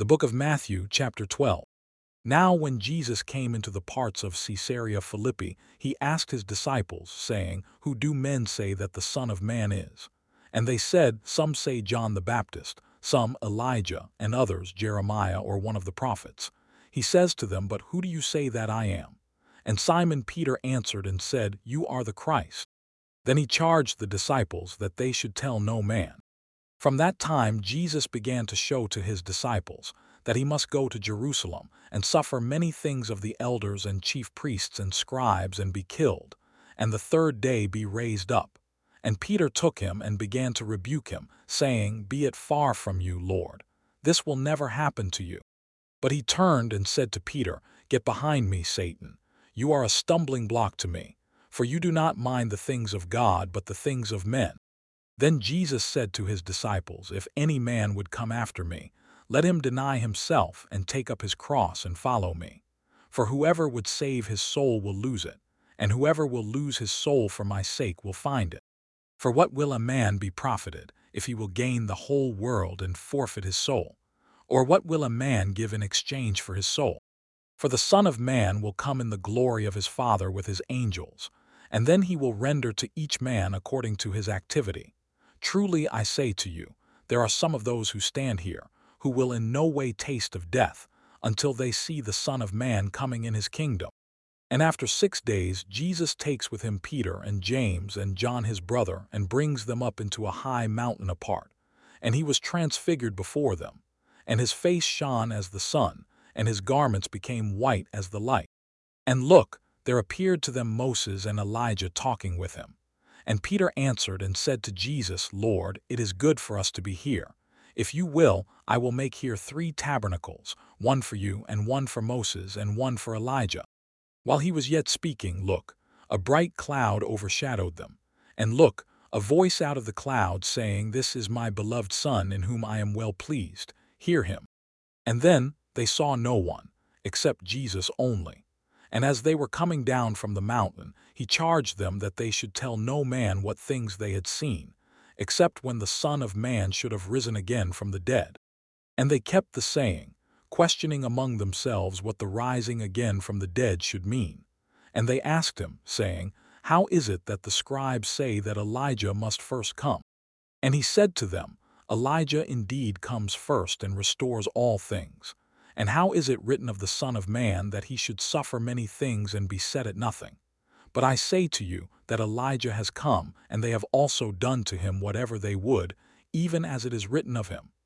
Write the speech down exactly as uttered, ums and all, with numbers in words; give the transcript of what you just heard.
The book of Matthew, chapter twelve. Now when Jesus came into the parts of Caesarea Philippi, he asked his disciples, saying, Who do men say that the Son of Man is? And they said, Some say John the Baptist, some Elijah, and others Jeremiah or one of the prophets. He says to them, But who do you say that I am? And Simon Peter answered and said, You are the Christ. Then he charged the disciples that they should tell no man. From that time Jesus began to show to his disciples that he must go to Jerusalem and suffer many things of the elders and chief priests and scribes and be killed, and the third day be raised up. And Peter took him and began to rebuke him, saying, Be it far from you, Lord. This will never happen to you. But he turned and said to Peter, Get behind me, Satan. You are a stumbling block to me, for you do not mind the things of God but the things of men. Then Jesus said to his disciples, If any man would come after me, let him deny himself and take up his cross and follow me. For whoever would save his soul will lose it, and whoever will lose his soul for my sake will find it. For what will a man be profited, if he will gain the whole world and forfeit his soul? Or what will a man give in exchange for his soul? For the Son of Man will come in the glory of his Father with his angels, and then he will render to each man according to his activity. Truly I say to you, there are some of those who stand here, who will in no way taste of death, until they see the Son of Man coming in his kingdom. And after six days Jesus takes with him Peter and James and John his brother, and brings them up into a high mountain apart. And he was transfigured before them, and his face shone as the sun, and his garments became white as the light. And look, there appeared to them Moses and Elijah talking with him. And Peter answered and said to Jesus, Lord, it is good for us to be here. If you will, I will make here three tabernacles, one for you, and one for Moses, and one for Elijah. While he was yet speaking, look, a bright cloud overshadowed them. And look, a voice out of the cloud saying, This is my beloved Son, in whom I am well pleased. Hear him. And then they saw no one, except Jesus only. And as they were coming down from the mountain, he charged them that they should tell no man what things they had seen, except when the Son of Man should have risen again from the dead. And they kept the saying, questioning among themselves what the rising again from the dead should mean. And they asked him, saying, How is it that the scribes say that Elijah must first come? And he said to them, Elijah indeed comes first and restores all things. And how is it written of the Son of Man that he should suffer many things and be set at nothing? But I say to you that Elijah has come, and they have also done to him whatever they would, even as it is written of him.